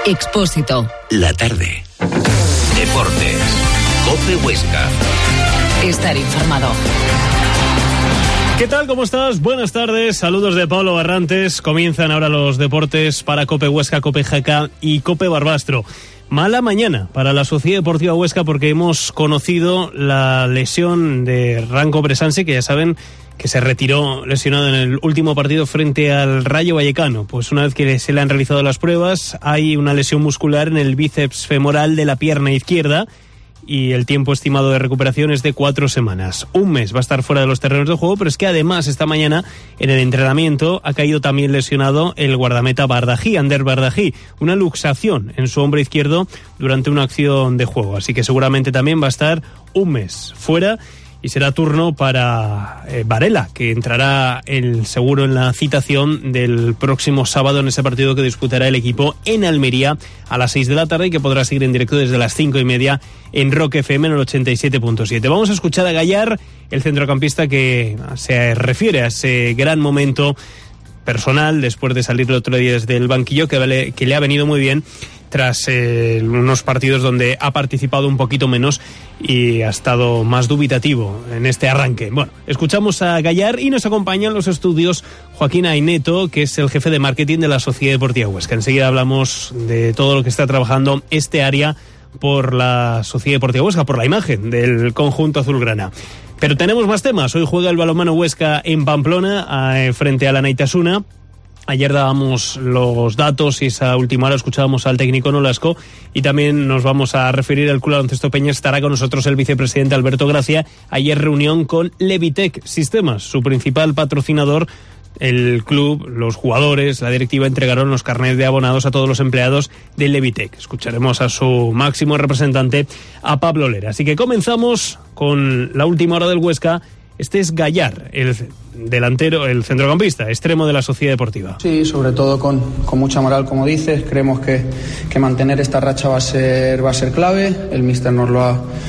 Expósito. La tarde. Deportes. COPE Huesca. Estar informado. ¿Qué tal? ¿Cómo estás? Buenas tardes. Saludos de Pablo Barrantes. Comienzan ahora los deportes para COPE Huesca, COPE Jaca y COPE Barbastro. Mala mañana para la Sociedad Deportiva Huesca porque hemos conocido la lesión de Ranko Bresansi, que ya saben que se retiró lesionado en el último partido frente al Rayo Vallecano. Pues una vez que se le han realizado las pruebas, hay una lesión muscular en el bíceps femoral de la pierna izquierda y el tiempo estimado de recuperación es de 4 semanas. Un mes va a estar fuera de los terrenos de juego, pero es que además esta mañana en el entrenamiento ha caído también lesionado el guardameta Bardají, Ander Bardají, una luxación en su hombro izquierdo durante una acción de juego. Así que seguramente también va a estar un mes fuera. Y será turno para Varela, que entrará seguro en la citación del próximo sábado en ese partido que disputará el equipo en Almería a las 6 de la tarde y que podrá seguir en directo desde las 5:30 en Rock FM en el 87.7. Vamos a escuchar a Gallar, el centrocampista que se refiere a ese gran momento personal después de salir el otro día desde el banquillo que le ha venido muy bien tras unos partidos donde ha participado un poquito menos y ha estado más dubitativo en este arranque. Bueno, escuchamos a Gallar y nos acompaña en los estudios Joaquín Aineto, que es el jefe de marketing de la Sociedad Deportiva Huesca. Enseguida hablamos de todo lo que está trabajando este área por la Sociedad Deportiva Huesca, por la imagen del conjunto azulgrana. Pero tenemos más temas. Hoy juega el balonmano Huesca en Pamplona frente a la Naitasuna. Ayer dábamos los datos y esa última hora escuchábamos al técnico Nolasco y también nos vamos a referir al Club Baloncesto Peña. Estará con nosotros el vicepresidente Alberto Gracia. Ayer reunión con Levitec Sistemas, su principal patrocinador. El club, los jugadores, la directiva entregaron los carnets de abonados a todos los empleados de Levitec. Escucharemos a su máximo representante, a Pablo Lera. Así que comenzamos con la última hora del Huesca. Este es Gallar, el delantero, el centrocampista, extremo de la Sociedad Deportiva. Sí, sobre todo con mucha moral, como dices. Creemos que mantener esta racha va a ser clave. El míster nos lo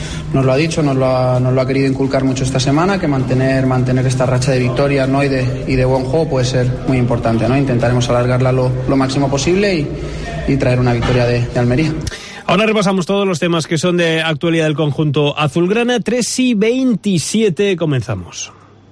ha dicho, nos lo ha querido inculcar mucho esta semana, que mantener esta racha de victorias, ¿no? y de buen juego puede ser muy importante, ¿no? Intentaremos alargarla lo máximo posible y traer una victoria de Almería. Ahora repasamos todos los temas que son de actualidad del conjunto azulgrana. 3:27, comenzamos.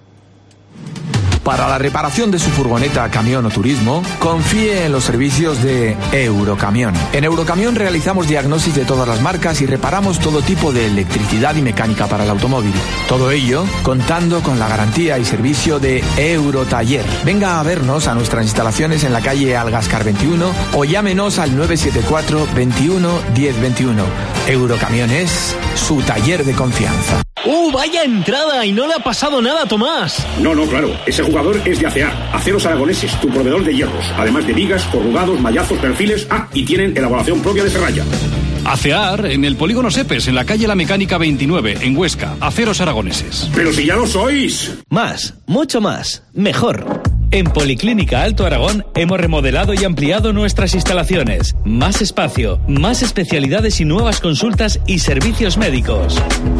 Para la reparación de su furgoneta, camión o turismo, confíe en los servicios de Eurocamión. En Eurocamión realizamos diagnosis de todas las marcas y reparamos todo tipo de electricidad y mecánica para el automóvil. Todo ello contando con la garantía y servicio de Eurotaller. Venga a vernos a nuestras instalaciones en la calle Algascar 21 o llámenos al 974 21 10 21. Eurocamión es su taller de confianza. ¡Vaya entrada! Y no le ha pasado nada a Tomás. No, claro. Ese jugador es de ACEAR, Aceros Aragoneses, tu proveedor de hierros. Además de vigas, corrugados, mallazos, perfiles. Y tienen elaboración propia de Serralla. ACEAR en el Polígono Sepes, en la calle La Mecánica 29, en Huesca. Aceros Aragoneses. ¡Pero si ya lo sois! Más, mucho más, mejor. En Policlínica Alto Aragón hemos remodelado y ampliado nuestras instalaciones. Más espacio, más especialidades y nuevas consultas y servicios médicos.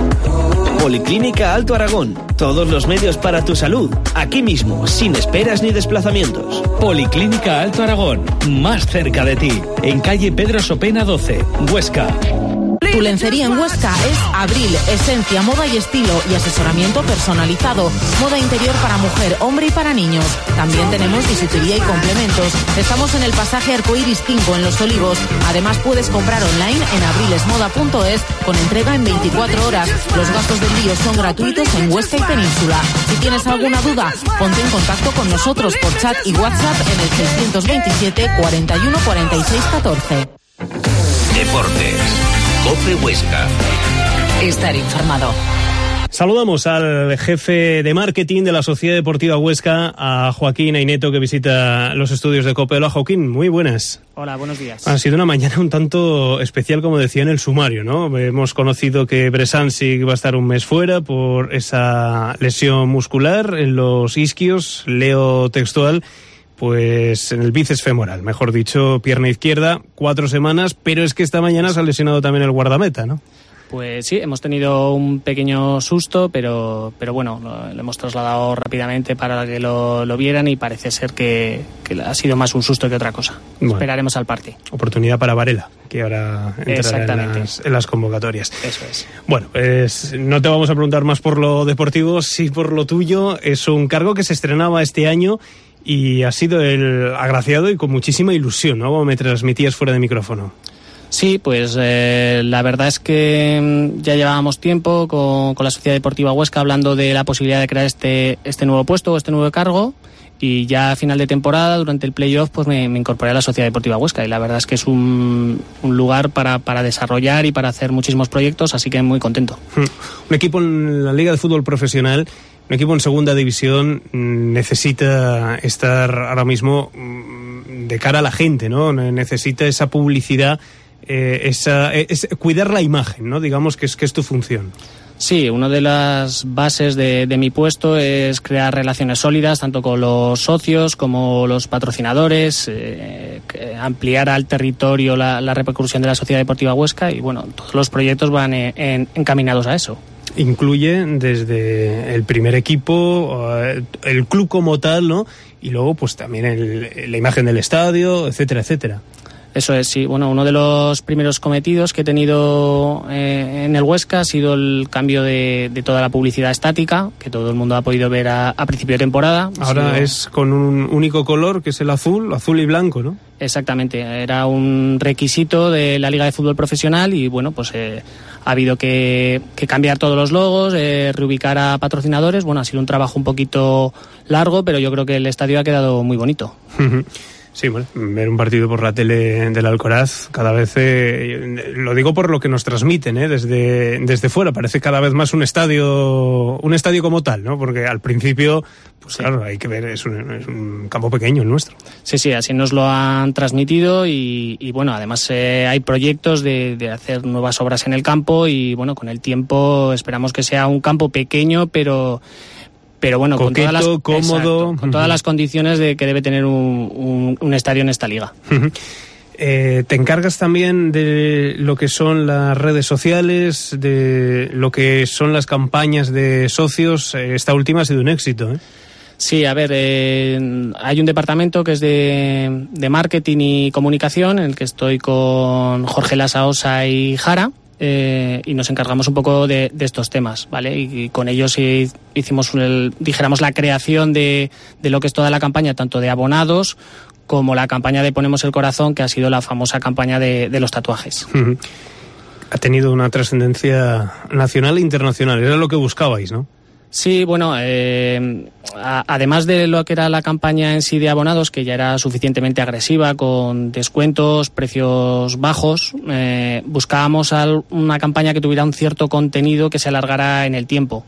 Policlínica Alto Aragón. Todos los medios para tu salud. Aquí mismo, sin esperas ni desplazamientos. Policlínica Alto Aragón. Más cerca de ti. En calle Pedro Sopena 12, Huesca. Tu lencería en Huesca es Abril, esencia, moda y estilo y asesoramiento personalizado. Moda interior para mujer, hombre y para niños. También tenemos bisutería y complementos. Estamos en el pasaje Arcoiris 5 en Los Olivos. Además puedes comprar online en abrilesmoda.es con entrega en 24 horas. Los gastos de envío son gratuitos en Huesca y Península. Si tienes alguna duda, ponte en contacto con nosotros por chat y WhatsApp en el 627 41 46 14. Deportes. COPE Huesca. Estar informado. Saludamos al jefe de marketing de la Sociedad Deportiva Huesca, a Joaquín Aineto, que visita los estudios de COPE. Hola, Joaquín, muy buenas. Hola, buenos días. Ha sido una mañana un tanto especial, como decía en el sumario, ¿no? Hemos conocido que Bresansi va a estar un mes fuera por esa lesión muscular en los isquios, leo textual, pues en el bíceps femoral, mejor dicho, pierna izquierda, 4 semanas, pero es que esta mañana se ha lesionado también el guardameta, ¿no? Pues sí, hemos tenido un pequeño susto, pero bueno, lo hemos trasladado rápidamente para que lo vieran y parece ser que ha sido más un susto que otra cosa. Bueno, esperaremos al partido. Oportunidad para Varela, que ahora entrará en las convocatorias. Eso es. Bueno, pues no te vamos a preguntar más por lo deportivo, sí por lo tuyo. Es un cargo que se estrenaba este año y ha sido el agraciado y con muchísima ilusión, ¿no? Como me transmitías fuera de micrófono. Sí, pues la verdad es que ya llevábamos tiempo con la Sociedad Deportiva Huesca hablando de la posibilidad de crear este nuevo puesto, este nuevo cargo, y ya a final de temporada, durante el playoff, pues me incorporé a la Sociedad Deportiva Huesca, y la verdad es que es un lugar para desarrollar y para hacer muchísimos proyectos, así que muy contento. Un equipo en la Liga de Fútbol Profesional, un equipo en segunda división, necesita estar ahora mismo de cara a la gente, ¿no? Necesita esa publicidad, cuidar la imagen, ¿no? Digamos que es tu función. Sí, una de las bases de mi puesto es crear relaciones sólidas tanto con los socios como los patrocinadores, ampliar al territorio la repercusión de la Sociedad Deportiva Huesca, y bueno, todos los proyectos van encaminados a eso. Incluye desde el primer equipo, el club como tal, ¿no? Y luego pues también la imagen del estadio, etcétera, etcétera. Eso es, sí. Bueno, uno de los primeros cometidos que he tenido en el Huesca ha sido el cambio de toda la publicidad estática, que todo el mundo ha podido ver a principio de temporada. Ahora es con un único color, que es el azul y blanco, ¿no? Exactamente. Era un requisito de la Liga de Fútbol Profesional y, bueno, pues ha habido que cambiar todos los logos, reubicar a patrocinadores. Bueno, ha sido un trabajo un poquito largo, pero yo creo que el estadio ha quedado muy bonito. Sí, bueno, ver un partido por la tele del Alcoraz cada vez, lo digo por lo que nos transmiten, desde fuera, parece cada vez más un estadio como tal, ¿no? Porque al principio, pues sí, claro, hay que ver, es un campo pequeño el nuestro. Sí, así nos lo han transmitido y bueno, además hay proyectos de hacer nuevas obras en el campo y bueno, con el tiempo esperamos que sea un campo pequeño, pero bueno, coqueto, cómodo, con todas las condiciones de que debe tener un estadio en esta liga. Te encargas también de lo que son las redes sociales, de lo que son las campañas de socios. Esta última ha sido un éxito, ¿eh? Sí, a ver, hay un departamento que es de marketing y comunicación, en el que estoy con Jorge Lasaosa y Jara. Y nos encargamos un poco de estos temas, ¿vale? Y con ellos hicimos, dijéramos, la creación de lo que es toda la campaña, tanto de abonados como la campaña de Ponemos el Corazón, que ha sido la famosa campaña de los tatuajes. Ha tenido una trascendencia nacional e internacional, era lo que buscabais, ¿no? Sí, bueno, además de lo que era la campaña en sí de abonados, que ya era suficientemente agresiva, con descuentos, precios bajos, buscábamos una campaña que tuviera un cierto contenido que se alargara en el tiempo.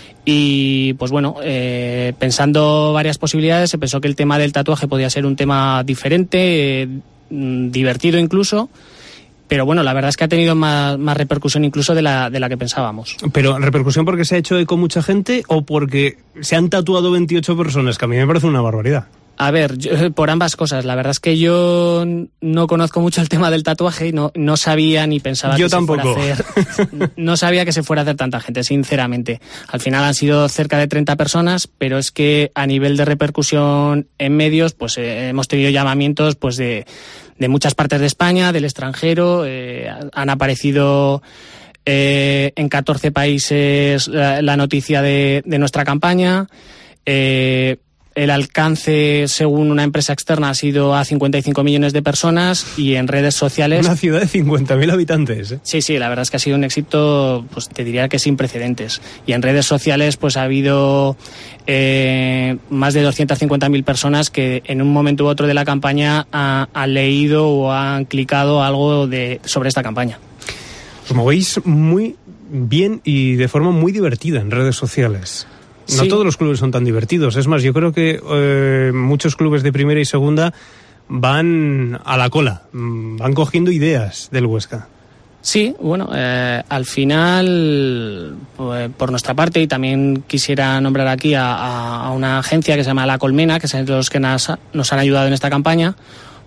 Y pues bueno, pensando varias posibilidades, se pensó que el tema del tatuaje podía ser un tema diferente, divertido incluso. Pero bueno, la verdad es que ha tenido más repercusión incluso de la que pensábamos. ¿Pero repercusión porque se ha hecho eco mucha gente o porque se han tatuado 28 personas? Que a mí me parece una barbaridad. A ver, por ambas cosas. La verdad es que yo no conozco mucho el tema del tatuaje y no sabía ni pensaba yo que tampoco. Se fuera a hacer. No sabía que se fuera a hacer tanta gente, sinceramente. Al final han sido cerca de 30 personas, pero es que a nivel de repercusión en medios, pues hemos tenido llamamientos pues de muchas partes de España, del extranjero. Han aparecido en 14 países la noticia de nuestra campaña. El alcance, según una empresa externa, ha sido a 55 millones de personas y en redes sociales... Una ciudad de 50.000 habitantes, ¿eh? Sí, la verdad es que ha sido un éxito, pues te diría que sin precedentes. Y en redes sociales pues ha habido más de 250.000 personas que en un momento u otro de la campaña han leído o han clicado algo sobre esta campaña. Os movéis muy bien y de forma muy divertida en redes sociales. No todos los clubes son tan divertidos. Es más, yo creo que muchos clubes de primera y segunda van a la cola, van cogiendo ideas del Huesca. Sí, bueno, al final, pues, por nuestra parte, y también quisiera nombrar aquí a una agencia que se llama La Colmena, que son los que nos han ayudado en esta campaña,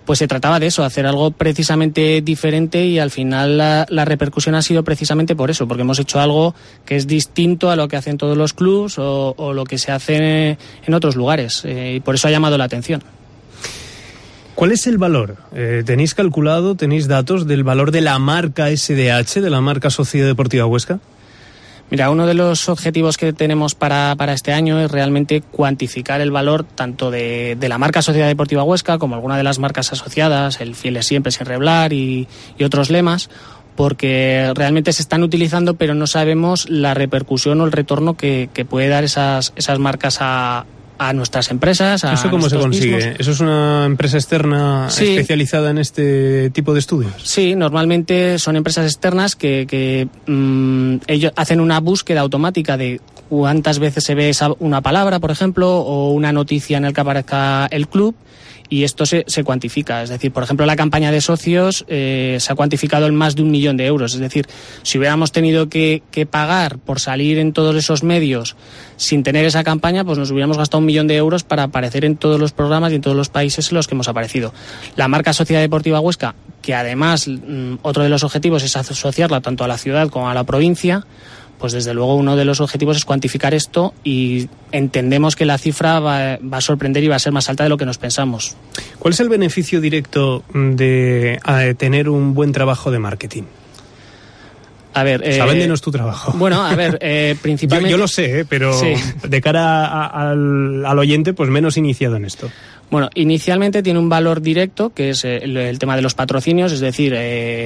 pues se trataba de eso, hacer algo precisamente diferente, y al final la repercusión ha sido precisamente por eso, porque hemos hecho algo que es distinto a lo que hacen todos los clubs o lo que se hace en otros lugares, y por eso ha llamado la atención. ¿Cuál es el valor? ¿Tenéis calculado, tenéis datos del valor de la marca SDH, de la marca Sociedad Deportiva Huesca? Mira, uno de los objetivos que tenemos para este año es realmente cuantificar el valor tanto de la marca Sociedad Deportiva Huesca como alguna de las marcas asociadas, el Fieles Siempre sin Reblar y otros lemas, porque realmente se están utilizando, pero no sabemos la repercusión o el retorno que puede dar esas marcas a nuestras empresas. ¿Eso cómo se consigue? Mismos. ¿Eso es una empresa externa especializada en este tipo de estudios? Sí, normalmente son empresas externas que ellos hacen una búsqueda automática de cuántas veces se ve una palabra, por ejemplo, o una noticia en la que aparezca el club, y esto se cuantifica. Es decir, por ejemplo, la campaña de socios se ha cuantificado en más de 1 millón de euros. Es decir, si hubiéramos tenido que pagar por salir en todos esos medios sin tener esa campaña, pues nos hubiéramos gastado 1 millón de euros para aparecer en todos los programas y en todos los países en los que hemos aparecido. La marca Sociedad Deportiva Huesca, que además otro de los objetivos es asociarla tanto a la ciudad como a la provincia, pues desde luego uno de los objetivos es cuantificar esto, y entendemos que la cifra va a sorprender y va a ser más alta de lo que nos pensamos. ¿Cuál es el beneficio directo de tener un buen trabajo de marketing? A ver, véndenos tu trabajo. Bueno, a ver, principalmente... Yo lo sé, pero sí, de cara al oyente, pues menos iniciado en esto. Bueno, inicialmente tiene un valor directo, que es el tema de los patrocinios, es decir,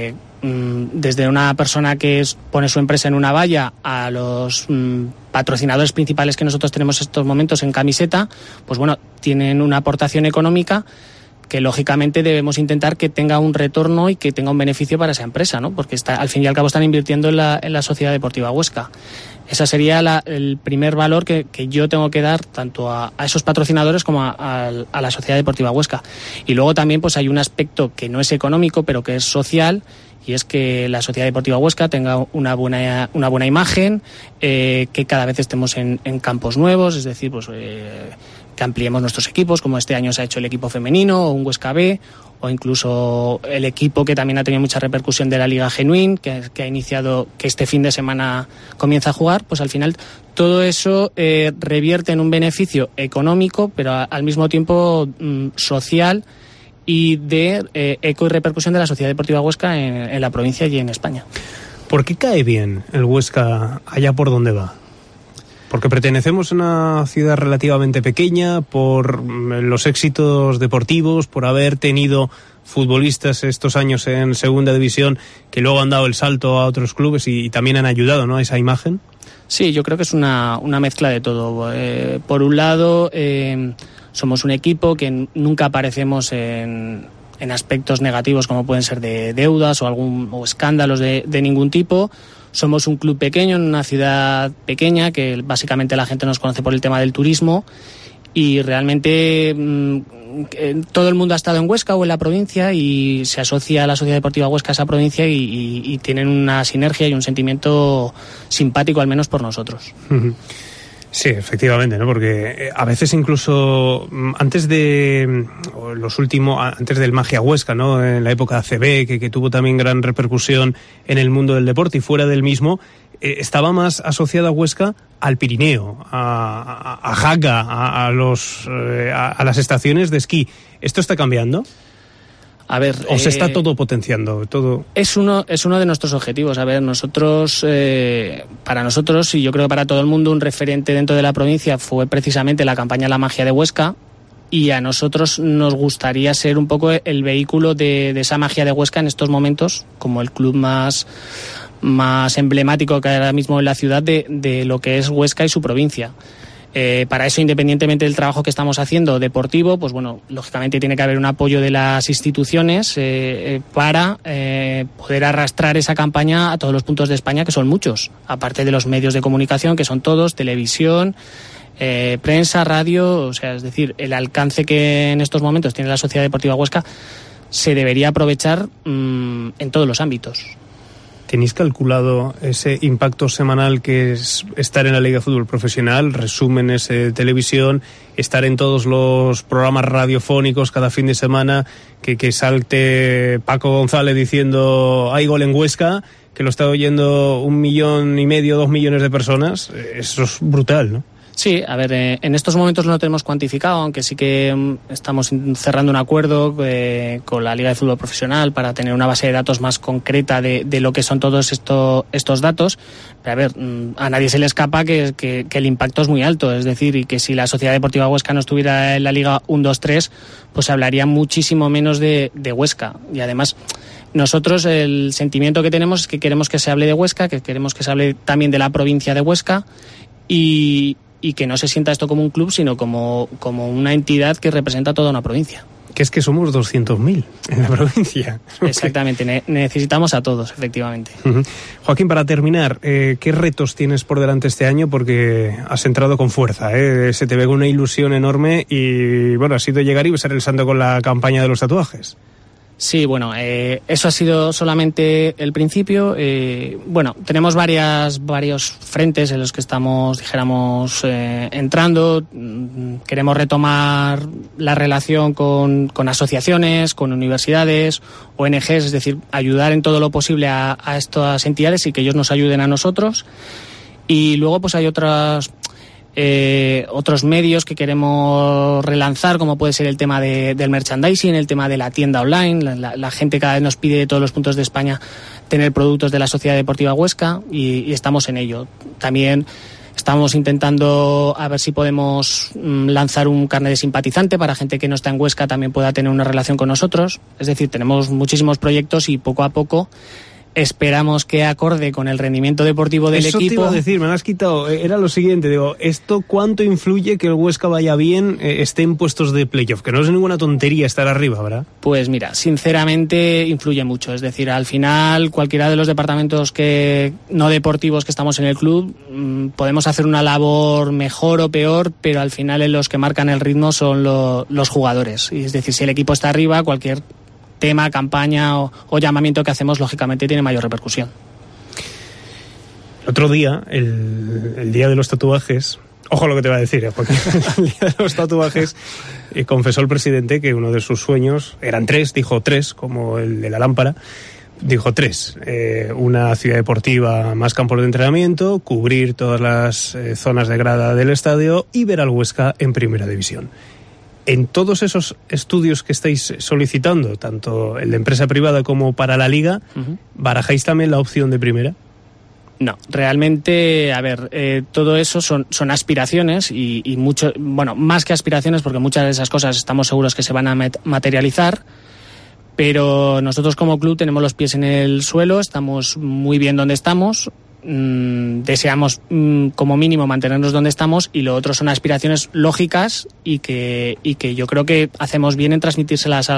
desde una persona que pone su empresa en una valla a los patrocinadores principales que nosotros tenemos en estos momentos en camiseta, pues bueno, tienen una aportación económica que lógicamente debemos intentar que tenga un retorno y que tenga un beneficio para esa empresa, ¿no? Porque al fin y al cabo están invirtiendo en la Sociedad Deportiva Huesca. Esa sería el primer valor que yo tengo que dar tanto a esos patrocinadores como a la Sociedad Deportiva Huesca. Y luego también pues hay un aspecto que no es económico, pero que es social, y es que la Sociedad Deportiva Huesca tenga una buena imagen, que cada vez estemos en campos nuevos, es decir, pues que ampliemos nuestros equipos, como este año se ha hecho el equipo femenino o un Huesca B, o incluso el equipo que también ha tenido mucha repercusión de la Liga Genuín, que ha iniciado, que este fin de semana comienza a jugar. Pues al final todo eso revierte en un beneficio económico, pero al mismo tiempo social, y de eco y repercusión de la Sociedad Deportiva Huesca en la provincia y en España. ¿Por qué cae bien el Huesca allá por donde va? Porque pertenecemos a una ciudad relativamente pequeña, por los éxitos deportivos, por haber tenido futbolistas estos años en segunda división que luego han dado el salto a otros clubes y también han ayudado, ¿no?, a esa imagen. Sí, yo creo que es una mezcla de todo. Por un lado, somos un equipo que nunca aparecemos en aspectos negativos como pueden ser de deudas o escándalos de ningún tipo. Somos un club pequeño en una ciudad pequeña, que básicamente la gente nos conoce por el tema del turismo, y realmente todo el mundo ha estado en Huesca o en la provincia y se asocia a la Sociedad Deportiva Huesca a esa provincia y tienen una sinergia y un sentimiento simpático, al menos por nosotros. Sí, efectivamente, ¿no? Porque a veces incluso antes del Magia Huesca, ¿no?, en la época ACB, que tuvo también gran repercusión en el mundo del deporte y fuera del mismo, estaba más asociada a Huesca al Pirineo, a Jaca, a las estaciones de esquí. ¿Esto está cambiando? A ver, ¿o se está todo potenciando? Todo es uno de nuestros objetivos. A ver, para nosotros, y yo creo que para todo el mundo, un referente dentro de la provincia fue precisamente la campaña La Magia de Huesca, y a nosotros nos gustaría ser un poco el vehículo de esa magia de Huesca en estos momentos, como el club más emblemático que hay ahora mismo en la ciudad de lo que es Huesca y su provincia. Para eso, independientemente del trabajo que estamos haciendo deportivo, pues bueno, lógicamente tiene que haber un apoyo de las instituciones para poder arrastrar esa campaña a todos los puntos de España, que son muchos, aparte de los medios de comunicación, que son todos, televisión, prensa, radio. O sea, es decir, el alcance que en estos momentos tiene la Sociedad Deportiva Huesca se debería aprovechar en todos los ámbitos. ¿Tenéis calculado ese impacto semanal que es estar en la Liga de Fútbol Profesional, resúmenes de televisión, estar en todos los programas radiofónicos cada fin de semana, que salte Paco González diciendo hay gol en Huesca, que lo está oyendo 1,5 millones, 2 millones de personas? Eso es brutal, ¿no? Sí, a ver, en estos momentos no lo tenemos cuantificado, aunque sí que estamos cerrando un acuerdo con la Liga de Fútbol Profesional para tener una base de datos más concreta de lo que son todos estos datos. Pero a ver, a nadie se le escapa que el impacto es muy alto, es decir, y que si la Sociedad Deportiva Huesca no estuviera en la Liga 1-2-3, pues se hablaría muchísimo menos de Huesca. Y además, nosotros el sentimiento que tenemos es que queremos que se hable de Huesca, que queremos que se hable también de la provincia de Huesca y que no se sienta esto como un club, sino como una entidad que representa toda una provincia. Que es que somos 200.000 en la provincia. Exactamente, necesitamos a todos, efectivamente. Uh-huh. Joaquín, para terminar, ¿qué retos tienes por delante este año? Porque has entrado con fuerza, se te ve con una ilusión enorme y bueno, ha sido llegar y besar el santo con la campaña de los tatuajes. Sí, bueno, eso ha sido solamente el principio. Bueno, tenemos varios frentes en los que estamos, dijéramos, entrando. Queremos retomar la relación con asociaciones, con universidades, ONGs, es decir, ayudar en todo lo posible a estas entidades y que ellos nos ayuden a nosotros. Y luego pues hay otros medios que queremos relanzar, como puede ser el tema del merchandising, el tema de la tienda online. La gente cada vez nos pide de todos los puntos de España tener productos de la Sociedad Deportiva Huesca y estamos en ello. También estamos intentando a ver si podemos lanzar un carnet de simpatizante para gente que no está en Huesca también pueda tener una relación con nosotros. Es decir, tenemos muchísimos proyectos y poco a poco esperamos que acorde con el rendimiento deportivo del equipo. Eso te iba a decir, me lo has quitado. Era lo siguiente, digo, ¿esto cuánto influye que el Huesca vaya bien, esté en puestos de playoff? Que no es ninguna tontería estar arriba, ¿verdad? Pues mira, sinceramente influye mucho. Es decir, al final, cualquiera de los departamentos no deportivos que estamos en el club, podemos hacer una labor mejor o peor, pero al final en los que marcan el ritmo son los jugadores. Y es decir, si el equipo está arriba, cualquier tema, campaña o llamamiento que hacemos, lógicamente tiene mayor repercusión. El otro día, el día de los tatuajes, ojo lo que te va a decir, porque el día de los tatuajes confesó el presidente que uno de sus sueños, eran 3, dijo 3, como el de la lámpara, dijo 3, una ciudad deportiva, más campos de entrenamiento, cubrir todas las zonas de grada del estadio y ver al Huesca en primera división. En todos esos estudios que estáis solicitando, tanto el de empresa privada como para la Liga, ¿barajáis también la opción de primera? No, realmente, a ver, todo eso son aspiraciones y mucho, bueno, más que aspiraciones, porque muchas de esas cosas estamos seguros que se van a materializar, pero nosotros como club tenemos los pies en el suelo, estamos muy bien donde estamos. Deseamos como mínimo mantenernos donde estamos y lo otro son aspiraciones lógicas y que yo creo que hacemos bien en transmitírselas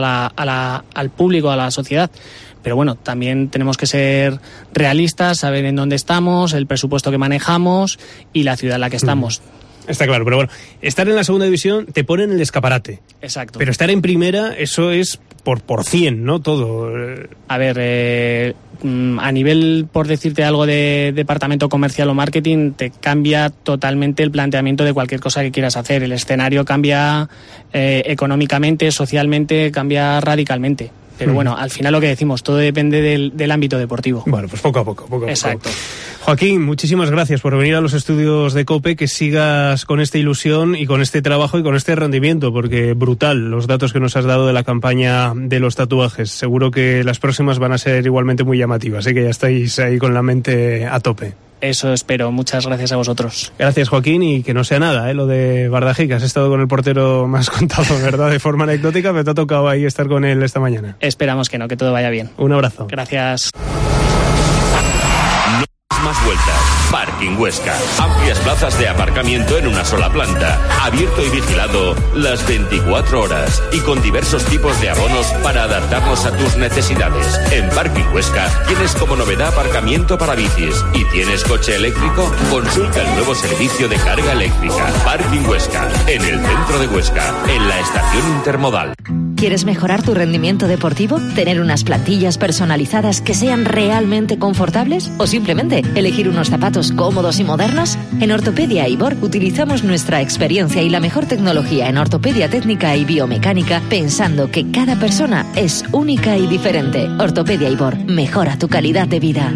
al público, a la sociedad. Pero bueno, también tenemos que ser realistas, saber en dónde estamos, el presupuesto que manejamos y la ciudad en la que estamos. Está claro, pero bueno, estar en la segunda división te pone en el escaparate. Exacto. Pero estar en primera, eso es por 100, ¿no? Todo. A ver, a nivel, por decirte algo de departamento comercial o marketing, te cambia totalmente el planteamiento de cualquier cosa que quieras hacer. El escenario cambia económicamente, socialmente, cambia radicalmente. Pero bueno, al final lo que decimos, todo depende del ámbito deportivo. Bueno, pues poco a poco. Exacto. Joaquín, muchísimas gracias por venir a los estudios de COPE, que sigas con esta ilusión y con este trabajo y con este rendimiento, porque brutal los datos que nos has dado de la campaña de los tatuajes. Seguro que las próximas van a ser igualmente muy llamativas, así que ya estáis ahí con la mente a tope. Eso espero. Muchas gracias a vosotros. Gracias, Joaquín, y que no sea nada, lo de Bardají, que has estado con el portero más contado, ¿verdad? De forma anecdótica, pero te ha tocado ahí estar con él esta mañana. Esperamos que no, que todo vaya bien. Un abrazo. Gracias. más vueltas. Parking Huesca. Amplias plazas de aparcamiento en una sola planta. Abierto y vigilado las 24 horas. Y con diversos tipos de abonos para adaptarnos a tus necesidades. En Parking Huesca tienes como novedad aparcamiento para bicis. ¿Y tienes coche eléctrico? Consulta el nuevo servicio de carga eléctrica. Parking Huesca. En el centro de Huesca. En la estación intermodal. ¿Quieres mejorar tu rendimiento deportivo? ¿Tener unas plantillas personalizadas que sean realmente confortables? ¿O simplemente elegir unos zapatos cómodos y modernos? En Ortopedia Ibor utilizamos nuestra experiencia y la mejor tecnología en ortopedia técnica y biomecánica, pensando que cada persona es única y diferente. Ortopedia Ibor, mejora tu calidad de vida.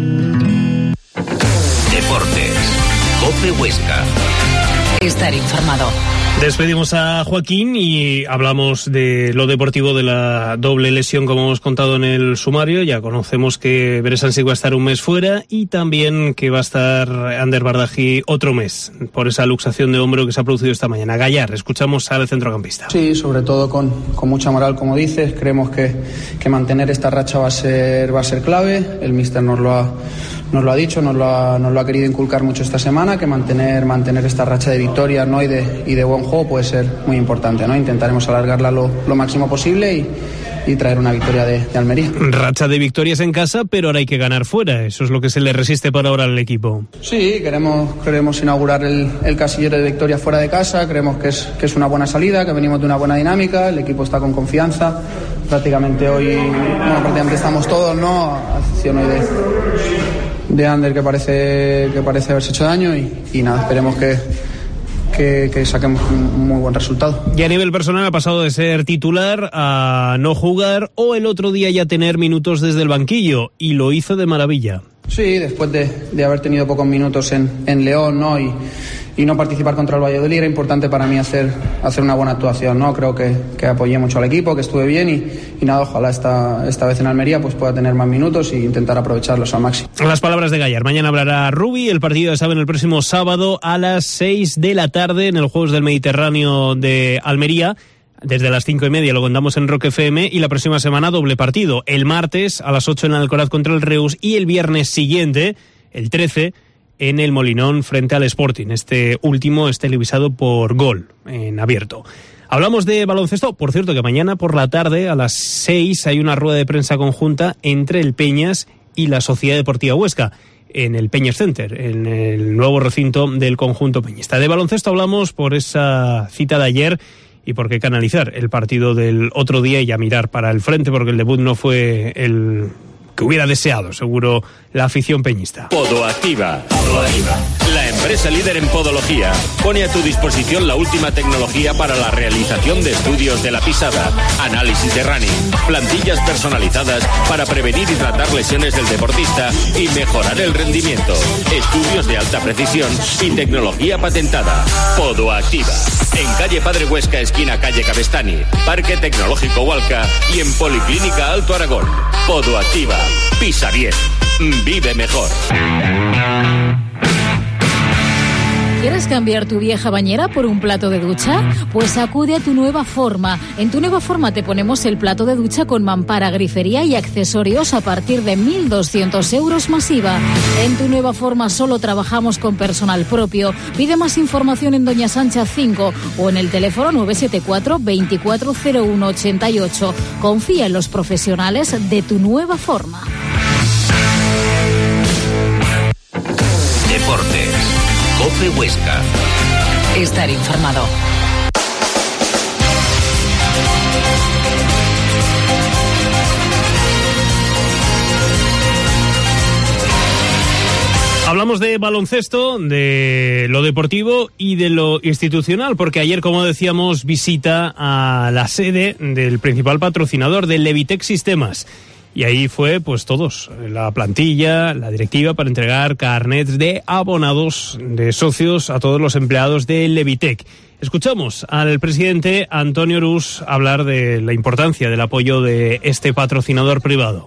Deportes. COPE Huesca. Estar informado. Despedimos a Joaquín y hablamos de lo deportivo, de la doble lesión, como hemos contado en el sumario. Ya conocemos que Beresansik va a estar un mes fuera y también que va a estar Ander Bardají otro mes por esa luxación de hombro que se ha producido esta mañana. Gallar, escuchamos al centrocampista. Sí, sobre todo con mucha moral, como dices. Creemos que mantener esta racha va a ser clave. El míster nos lo ha dicho, nos lo ha querido inculcar mucho esta semana, que mantener esta racha de victorias, ¿no? y de buen juego puede ser muy importante, ¿no? Intentaremos alargarla lo máximo posible y traer una victoria de Almería. Racha de victorias en casa, pero ahora hay que ganar fuera. Eso es lo que se le resiste por ahora al equipo. Sí, queremos inaugurar el casillero de victoria fuera de casa. Creemos que es una buena salida, que venimos de una buena dinámica. El equipo está con confianza. Prácticamente hoy, prácticamente estamos todos, ¿no? A excepción hoy de Ander, que parece haberse hecho daño y nada, esperemos que saquemos un muy buen resultado. Y a nivel personal ha pasado de ser titular a no jugar o el otro día ya tener minutos desde el banquillo, y lo hizo de maravilla. Sí, después de haber tenido pocos minutos en León, ¿no? Y no participar contra el Valladolid, era importante para mí hacer una buena actuación, ¿no? Creo que apoyé mucho al equipo, que estuve bien y nada, ojalá esta vez en Almería pues pueda tener más minutos e intentar aprovecharlos al máximo. Las palabras de Gallar. Mañana hablará Rubi. El partido, ya saben, el próximo sábado a las 6 de la tarde en el Juegos del Mediterráneo de Almería. Desde las 5:30 lo contamos en Rock FM, y la próxima semana doble partido. El martes a las 8 en Alcoraz contra el Reus y el viernes siguiente, el 13, en el Molinón frente al Sporting. Este último es televisado por Gol en abierto. Hablamos de baloncesto. Por cierto, que mañana por la tarde a las 6 hay una rueda de prensa conjunta entre el Peñas y la Sociedad Deportiva Huesca en el Peñas Center, en el nuevo recinto del conjunto peñista. De baloncesto hablamos por esa cita de ayer y por qué canalizar el partido del otro día y ya mirar para el frente, porque el debut no fue el que hubiera deseado, seguro, la afición peñista. Podoactiva. La empresa líder en podología pone a tu disposición la última tecnología para la realización de estudios de la pisada, análisis de running, plantillas personalizadas para prevenir y tratar lesiones del deportista y mejorar el rendimiento, estudios de alta precisión y tecnología patentada. Podoactiva. En calle Padre Huesca, esquina calle Cabestany, Parque Tecnológico Hualca y en Policlínica Alto Aragón. Podoactiva. Pisa bien. Vive mejor. ¿Quieres cambiar tu vieja bañera por un plato de ducha? Pues acude a Tu Nueva Forma. En Tu Nueva Forma te ponemos el plato de ducha con mampara, grifería y accesorios a partir de 1.200 euros masiva. En Tu Nueva Forma solo trabajamos con personal propio. Pide más información en Doña Sancha 5 o en el teléfono 974 240188. Confía en los profesionales de Tu Nueva Forma. Deportes. COPE Huesca. Estar informado. Hablamos de baloncesto, de lo deportivo y de lo institucional, porque ayer, como decíamos, visita a la sede del principal patrocinador, del Levitec Sistemas. Y ahí fue, pues todos, la plantilla, la directiva, para entregar carnets de abonados, de socios, a todos los empleados de Levitec. Escuchamos al presidente Antonio Rus hablar de la importancia del apoyo de este patrocinador privado.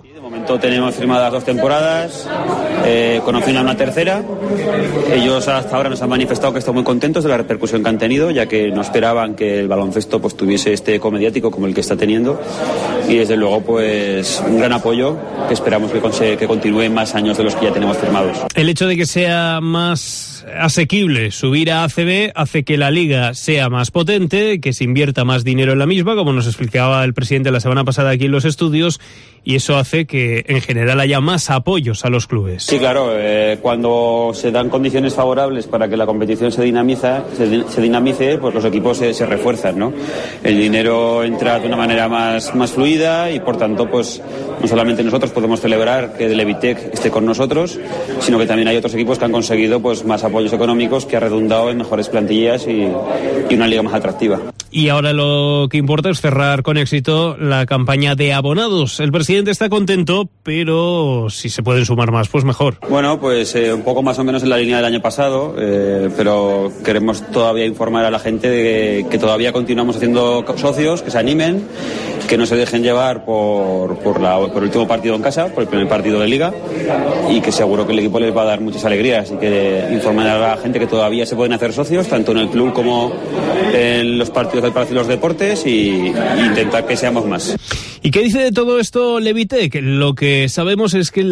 momento tenemos firmadas 2 temporadas, con opción a una tercera. Ellos hasta ahora nos han manifestado que están muy contentos de la repercusión que han tenido, ya que no esperaban que el baloncesto pues tuviese este eco mediático como el que está teniendo, y desde luego pues un gran apoyo que esperamos que continúe más años de los que ya tenemos firmados. El hecho de que sea más asequible subir a ACB hace que la liga sea más potente, que se invierta más dinero en la misma, como nos explicaba el presidente la semana pasada aquí en los estudios, y eso hace que en general haya más apoyos a los clubes. Sí, claro, cuando se dan condiciones favorables para que la competición se dinamice, pues los equipos se refuerzan, ¿no? El dinero entra de una manera más fluida y por tanto pues no solamente nosotros podemos celebrar que Levitec esté con nosotros, sino que también hay otros equipos que han conseguido pues más apoyos económicos, que ha redundado en mejores plantillas y una liga más atractiva. Y ahora lo que importa es cerrar con éxito la campaña de abonados. El presidente está contento, pero si se pueden sumar más, pues mejor. Bueno, pues un poco más o menos en la línea del año pasado, pero queremos todavía informar a la gente de que todavía continuamos haciendo socios, que se animen, que no se dejen llevar por el último partido en casa, por el primer partido de Liga, y que seguro que el equipo les va a dar muchas alegrías, y que informar a la gente que todavía se pueden hacer socios, tanto en el club como en los partidos del Palacio de los Deportes, y intentar que seamos más. ¿Y qué dice de todo esto Levitec? Lo que sabemos es que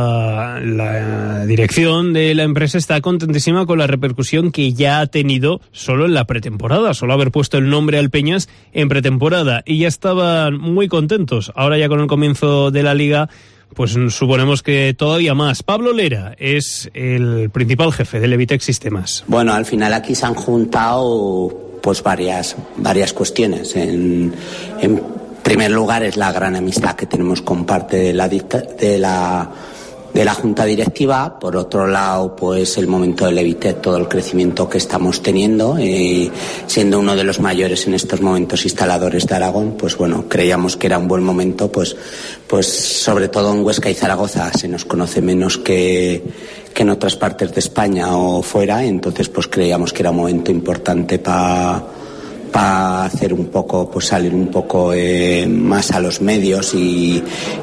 la dirección de la empresa está contentísima con la repercusión que ya ha tenido solo en la pretemporada, solo haber puesto el nombre al Peñas en pretemporada, y ya estaban muy contentos. Ahora ya con el comienzo de la liga, pues suponemos que todavía más. Pablo Lera es el principal jefe de Levitec Sistemas. Bueno, al final aquí se han juntado pues varias cuestiones. En primer lugar es la gran amistad que tenemos con parte de la junta directiva. Por otro lado, pues el momento de Levitec, todo el crecimiento que estamos teniendo, siendo uno de los mayores en estos momentos instaladores de Aragón, pues bueno, creíamos que era un buen momento, pues sobre todo en Huesca y Zaragoza se nos conoce menos que en otras partes de España o fuera, entonces pues creíamos que era un momento importante para hacer un poco, pues salir un poco más a los medios y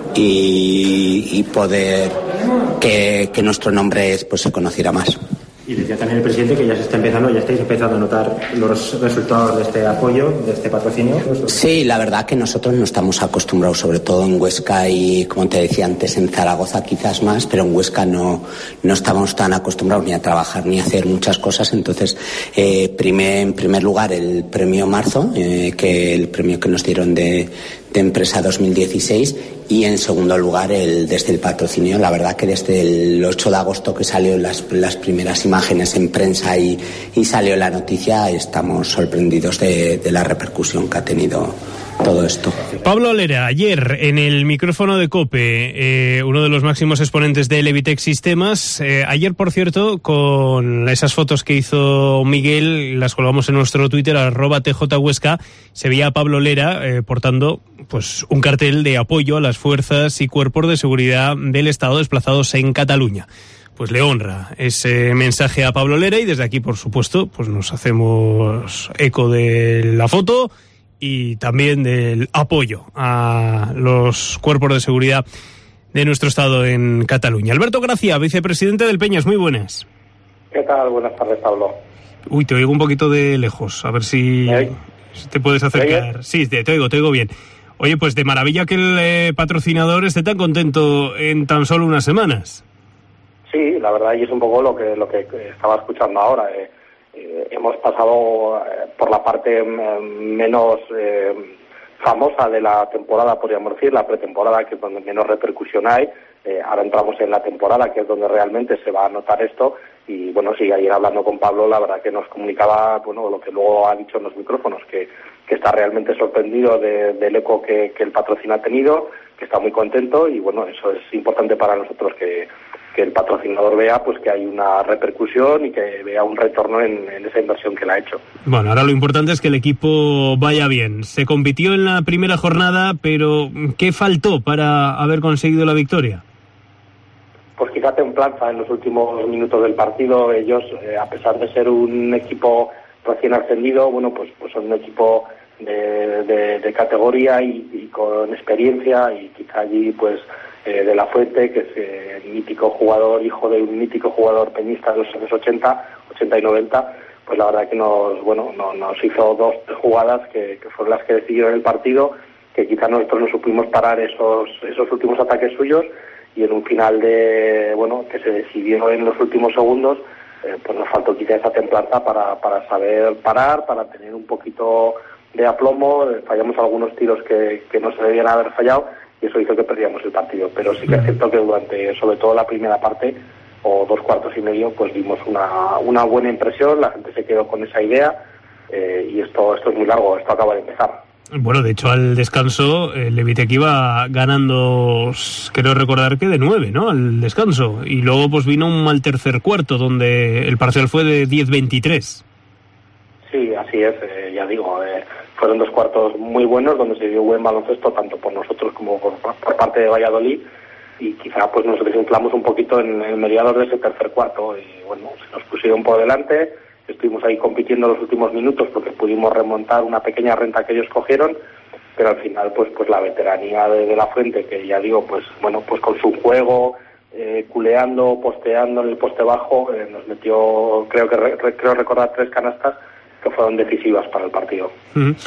poder que nuestro nombre pues se conociera más. Y decía también el presidente que ya estáis empezando a notar los resultados de este apoyo, de este patrocinio. Sí, la verdad que nosotros no estamos acostumbrados, sobre todo en Huesca y, como te decía antes, en Zaragoza quizás más, pero en Huesca no estamos tan acostumbrados ni a trabajar ni a hacer muchas cosas. Entonces, en primer lugar, el premio Marzo, que el premio que nos dieron de Empresa 2016, y en segundo lugar desde el patrocinio. La verdad que desde el 8 de agosto que salió las primeras imágenes en prensa y salió la noticia, estamos sorprendidos de la repercusión que ha tenido todo esto. Pablo Lera, ayer en el micrófono de COPE, uno de los máximos exponentes de Levitec Sistemas, ayer por cierto, con esas fotos que hizo Miguel, las colgamos en nuestro Twitter, @tjhuesca, se veía a Pablo Lera portando pues un cartel de apoyo a las fuerzas y cuerpos de seguridad del Estado desplazados en Cataluña. Pues le honra ese mensaje a Pablo Lera, y desde aquí, por supuesto, pues nos hacemos eco de la foto y también del apoyo a los cuerpos de seguridad de nuestro Estado en Cataluña. Alberto Gracia, vicepresidente del Peñas, muy buenas. ¿Qué tal? Buenas tardes, Pablo. Uy, te oigo un poquito de lejos, a ver si te puedes acercar. Sí, te oigo bien. Oye, pues de maravilla que el patrocinador esté tan contento en tan solo unas semanas. Sí, la verdad, y es un poco lo que estaba escuchando ahora. Hemos pasado por la parte menos famosa de la temporada, podríamos decir, la pretemporada, que es donde menos repercusión hay. Ahora entramos en la temporada, que es donde realmente se va a notar esto. Y bueno, sí, ayer hablando con Pablo, la verdad que nos comunicaba, bueno, lo que luego ha dicho en los micrófonos, que está realmente sorprendido del eco que el patrocinio ha tenido, que está muy contento, y bueno, eso es importante para nosotros, que el patrocinador vea pues que hay una repercusión y que vea un retorno en esa inversión que le ha hecho. Bueno, ahora lo importante es que el equipo vaya bien. Se compitió en la primera jornada, pero ¿qué faltó para haber conseguido la victoria? Pues quizá templanza en los últimos minutos del partido. Ellos, a pesar de ser un equipo recién ascendido, bueno, pues son un equipo de categoría y con experiencia, y quizá allí pues de la Fuente, que es el mítico jugador, hijo de un mítico jugador peñista de los años 80 y 90, pues la verdad que nos hizo 2 jugadas que fueron las que decidieron el partido, que quizás nosotros no supimos parar esos últimos ataques suyos, y en un final que se decidió en los últimos segundos, pues nos faltó quizá esa templanza para saber parar, para tener un poquito de aplomo. Fallamos algunos tiros que no se debían haber fallado, y eso hizo que perdíamos el partido. Pero sí que es cierto que durante, sobre todo la primera parte, o 2 cuartos y medio, pues vimos una buena impresión, la gente se quedó con esa idea, y esto es muy largo, esto acaba de empezar. Bueno, de hecho, al descanso, el Levitec iba ganando, creo recordar que de 9, ¿no?, al descanso. Y luego pues vino un mal tercer cuarto, donde el parcial fue de 10-23. Sí, así es, ya digo, fueron 2 cuartos muy buenos, donde se dio buen baloncesto, tanto por nosotros como por parte de Valladolid, y quizá pues nos desinflamos un poquito en el mediador de ese tercer cuarto, y bueno, se nos pusieron por delante. Estuvimos ahí compitiendo los últimos minutos porque pudimos remontar una pequeña renta que ellos cogieron, pero al final pues la veteranía de la Fuente, que ya digo, pues con su juego, culeando, posteando en el poste bajo, nos metió, creo recordar 3 canastas que fueron decisivas para el partido. Uh-huh.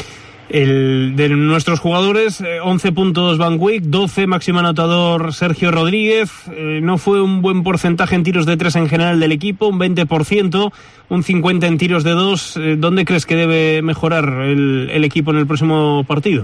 De nuestros jugadores, 11 puntos Van Wyk, 12 máximo anotador Sergio Rodríguez. No fue un buen porcentaje en tiros de 3 en general del equipo, un 20%, un 50% en tiros de 2. ¿Dónde crees que debe mejorar el equipo en el próximo partido?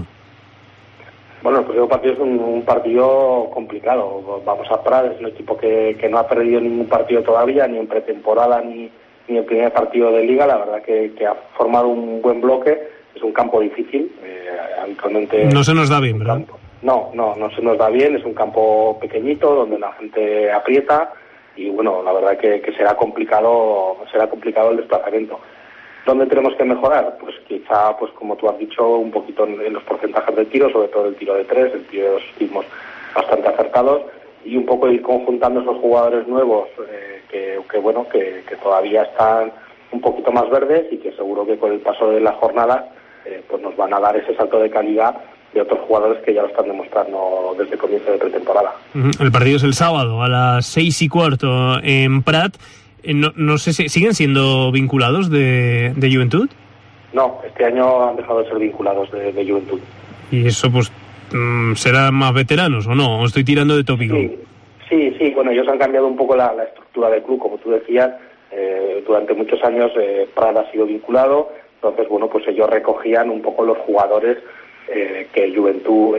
Bueno, el próximo partido es un partido complicado. Vamos a Prat, es un equipo que no ha perdido ningún partido todavía, ni en pretemporada ni el primer partido de Liga. La verdad que ha formado un buen bloque. Es un campo difícil, habitualmente... No se nos da bien, ¿verdad? No se nos da bien, es un campo pequeñito donde la gente aprieta, y bueno, la verdad que será complicado el desplazamiento. ¿Dónde tenemos que mejorar? Pues quizá, pues como tú has dicho, un poquito en los porcentajes de tiro, sobre todo el tiro de 3, el tiro de 2 estuvimos bastante acertados, y un poco ir conjuntando esos jugadores nuevos que todavía están un poquito más verdes, y que seguro que con el paso de las jornadas pues nos van a dar ese salto de calidad de otros jugadores que ya lo están demostrando desde el comienzo de pretemporada. El partido es el sábado a las 6:15 en Prat. No sé si siguen siendo vinculados de Juventud. No, este año han dejado de ser vinculados de Juventud. ¿Y eso pues serán más veteranos o no? ¿O estoy tirando de tópico? Sí, bueno, ellos han cambiado un poco la estructura del club, como tú decías. Durante muchos años Prat ha sido vinculado, entonces bueno, pues ellos recogían un poco los jugadores que Juventud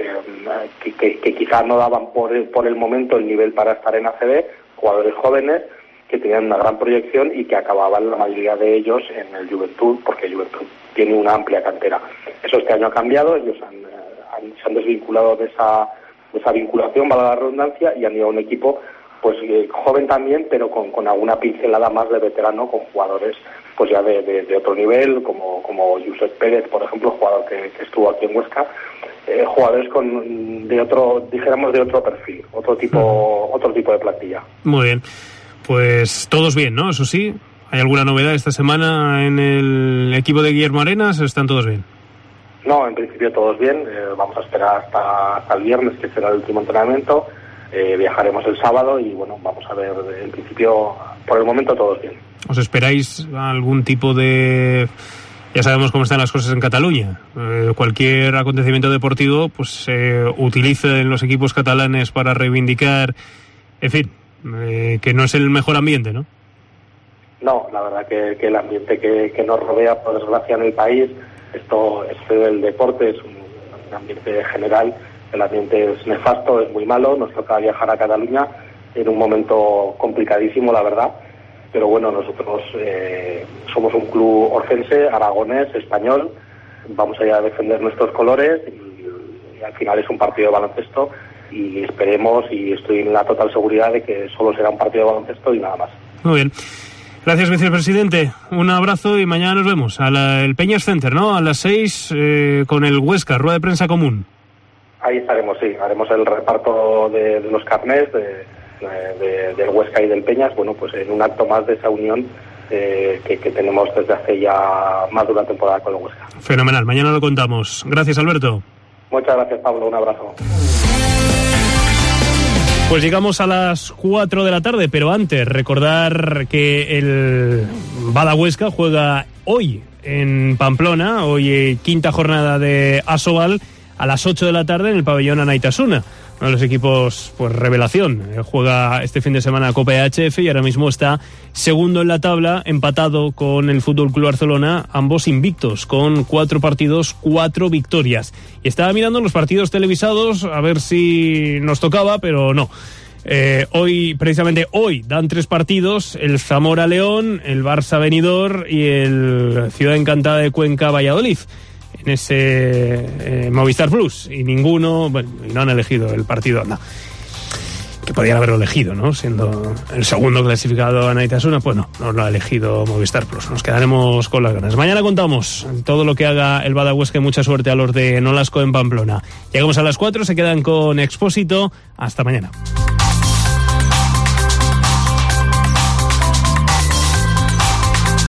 que quizás no daban por el momento el nivel para estar en ACB, jugadores jóvenes que tenían una gran proyección y que acababan la mayoría de ellos en el Juventud, porque Juventud tiene una amplia cantera. Eso este año ha cambiado, ellos se han desvinculado de esa vinculación, valga la redundancia, y han ido a un equipo pues joven también, pero con alguna pincelada más de veterano, con jugadores pues ya de otro nivel, como Josep Pérez, por ejemplo, jugador que estuvo aquí en Huesca, jugadores de otro perfil, otro tipo de plantilla. Muy bien, pues todos bien, ¿no? Eso sí, ¿hay alguna novedad esta semana en el equipo de Guillermo Arenas o están todos bien? No, en principio todos bien, vamos a esperar hasta el viernes, que será el último entrenamiento. Viajaremos el sábado y bueno, vamos a ver, en principio, por el momento todos bien. ¿Os esperáis algún tipo de...? Ya sabemos cómo están las cosas en Cataluña. Cualquier acontecimiento deportivo pues se utiliza en los equipos catalanes para reivindicar, en fin, que no es el mejor ambiente, ¿no? No, la verdad que el ambiente que nos rodea, por desgracia, en el país, esto es el deporte, es un ambiente general. El ambiente es nefasto, es muy malo, nos toca viajar a Cataluña en un momento complicadísimo, la verdad, pero bueno, nosotros somos un club orcense, aragonés, español, vamos a ir a defender nuestros colores y al final es un partido de baloncesto, y esperemos, y estoy en la total seguridad de que solo será un partido de baloncesto y nada más. Muy bien. Gracias, vicepresidente. Un abrazo y mañana nos vemos el Peñas Center, ¿no? A las 6 con el Huesca, rueda de prensa común. Ahí estaremos, sí. Haremos el reparto de los carnés del Huesca y del Peñas, bueno, pues en un acto más de esa unión que tenemos desde hace ya más de una temporada con el Huesca. Fenomenal. Mañana lo contamos. Gracias, Alberto. Muchas gracias, Pablo. Un abrazo. Pues llegamos a las 4 de la tarde, pero antes recordar que el Bada Huesca juega hoy en Pamplona, hoy quinta jornada de Asobal, a las 8 de la tarde en el pabellón Anaitasuna. Uno de los equipos, pues revelación, juega este fin de semana Copa EHF y ahora mismo está segundo en la tabla, empatado con el Fútbol Club Barcelona, ambos invictos, con 4 partidos, 4 victorias. Y estaba mirando los partidos televisados a ver si nos tocaba, pero no. Precisamente hoy, dan 3 partidos, el Zamora León, el Barça Benidorm y el Ciudad Encantada de Cuenca Valladolid. En ese Movistar Plus, y ninguno, bueno, y no han elegido el partido, anda, que podrían haberlo elegido, ¿no? Siendo el segundo clasificado a Anaitasuna, pues no lo ha elegido Movistar Plus. Nos quedaremos con las ganas. Mañana contamos todo lo que haga el Bada Huesca y mucha suerte a los de Nolasco en Pamplona. Llegamos a las 4, se quedan con Expósito. Hasta mañana.